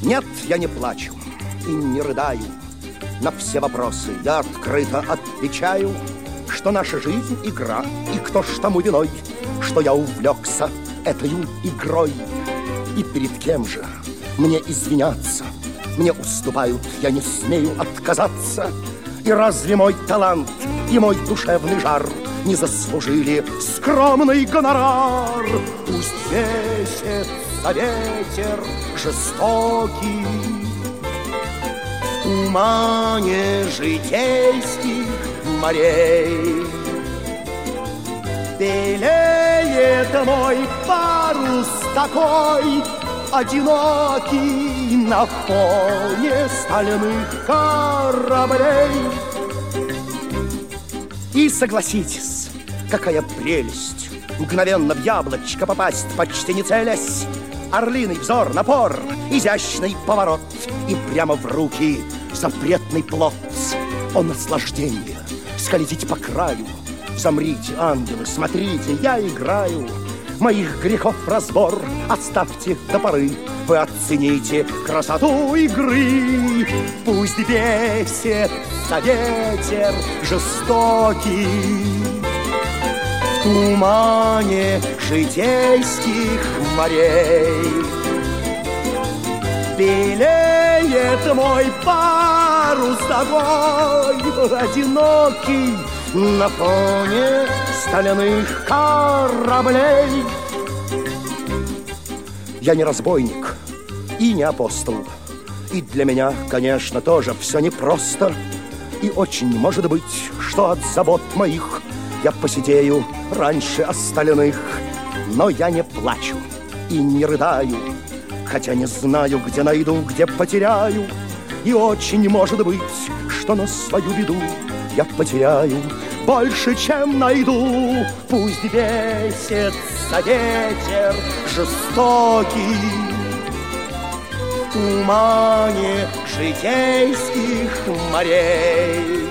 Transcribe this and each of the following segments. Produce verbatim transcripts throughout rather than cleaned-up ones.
Нет, я не плачу и не рыдаю. На все вопросы я открыто отвечаю, что наша жизнь — игра, и кто ж тому виной, что я увлекся этой игрой. И перед кем же мне извиняться? Мне уступают, я не смею отказаться. И разве мой талант и мой душевный жар не заслужили скромный гонорар? Пусть весится ветер жестокий в тумане житейских морей. Белеет мой парус такой одинокий на фоне стальных кораблей. И согласитесь, какая прелесть мгновенно в яблочко попасть, почти не целясь. Орлиный взор, напор, изящный поворот, и прямо в руки запретный плод. О, наслаждение скользить по краю! Замрите, ангелы, смотрите, я играю. Моих грехов разбор оставьте до поры. Вы оцените красоту игры. Пусть бесится ветер жестокий в тумане житейских морей. Белеет мой парус тобой одинокий на фоне стальных кораблей. Я не разбойник и не апостол, и для меня, конечно, тоже все непросто. И очень может быть, что от забот моих я посидею раньше остальных. Но я не плачу и не рыдаю, хотя не знаю, где найду, где потеряю. И очень может быть, что на свою беду я потеряю больше, чем найду. Пусть весится ветер жестокий в тумане житейских морей.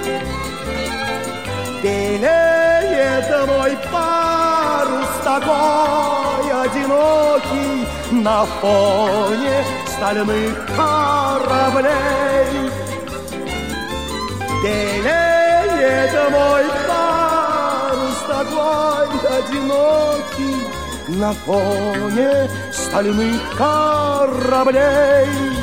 Белеет мой парус такой одинокий на фоне стальных кораблей. Белеет мой парус такой одинокий на фоне стальных кораблей.